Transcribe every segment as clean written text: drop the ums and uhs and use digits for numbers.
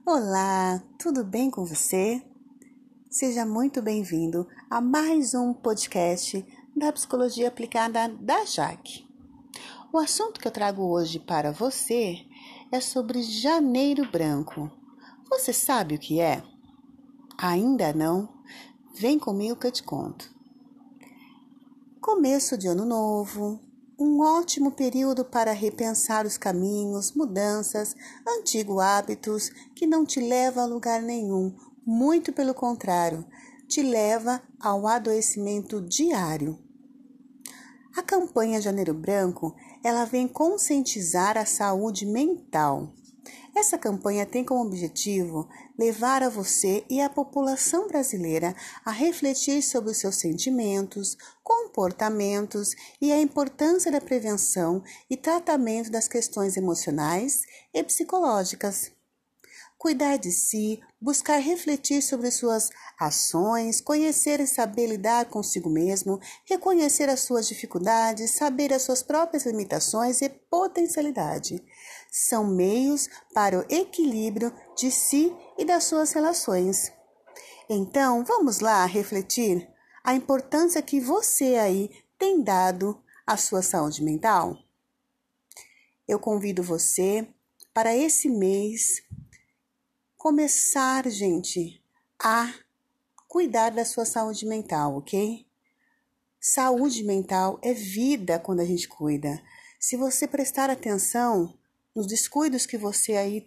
Olá, tudo bem com você? Seja muito bem-vindo a mais um podcast da Psicologia Aplicada da Jaque. O assunto que eu trago hoje para você é sobre Janeiro Branco. Você sabe o que é? Ainda não? Vem comigo que eu te conto. Começo de ano novo, um ótimo período para repensar os caminhos, mudanças, antigos hábitos que não te levam a lugar nenhum, muito pelo contrário, te leva ao adoecimento diário. A campanha Janeiro Branco, ela vem conscientizar a saúde mental. Essa campanha tem como objetivo levar a você e a população brasileira a refletir sobre os seus sentimentos, comportamentos e a importância da prevenção e tratamento das questões emocionais e psicológicas. Cuidar de si, buscar refletir sobre suas ações, conhecer e saber lidar consigo mesmo, reconhecer as suas dificuldades, saber as suas próprias limitações e potencialidade. São meios para o equilíbrio de si e das suas relações. Então, vamos lá refletir a importância que você aí tem dado à sua saúde mental? Eu convido você para esse mês começar, gente, a cuidar da sua saúde mental, ok? Saúde mental é vida quando a gente cuida. Se você prestar atenção nos descuidos que você aí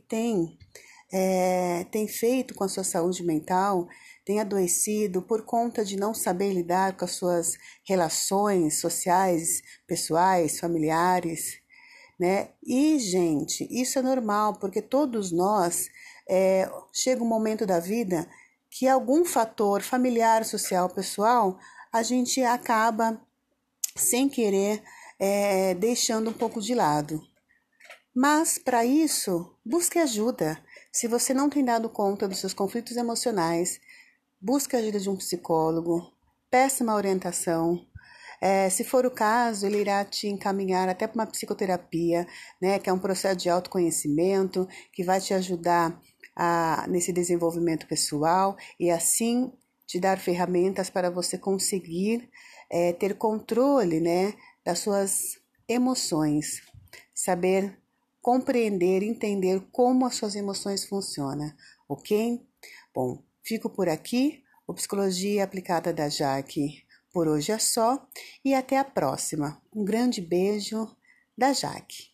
tem feito com a sua saúde mental, tem adoecido por conta de não saber lidar com as suas relações sociais, pessoais, familiares, né? E, gente, isso é normal, porque todos nós chega um momento da vida que algum fator familiar, social, pessoal, a gente acaba, sem querer, deixando um pouco de lado. Mas, para isso, busque ajuda. Se você não tem dado conta dos seus conflitos emocionais, busque a ajuda de um psicólogo, peça uma orientação. Se for o caso, ele irá te encaminhar até para uma psicoterapia, né, que é um processo de autoconhecimento, que vai te ajudar nesse desenvolvimento pessoal e assim te dar ferramentas para você conseguir ter controle, né, das suas emoções, saber compreender, entender como as suas emoções funcionam, ok? Bom, fico por aqui, o Psicologia Aplicada da Jaque. Por hoje é só e até a próxima. Um grande beijo da Jaque.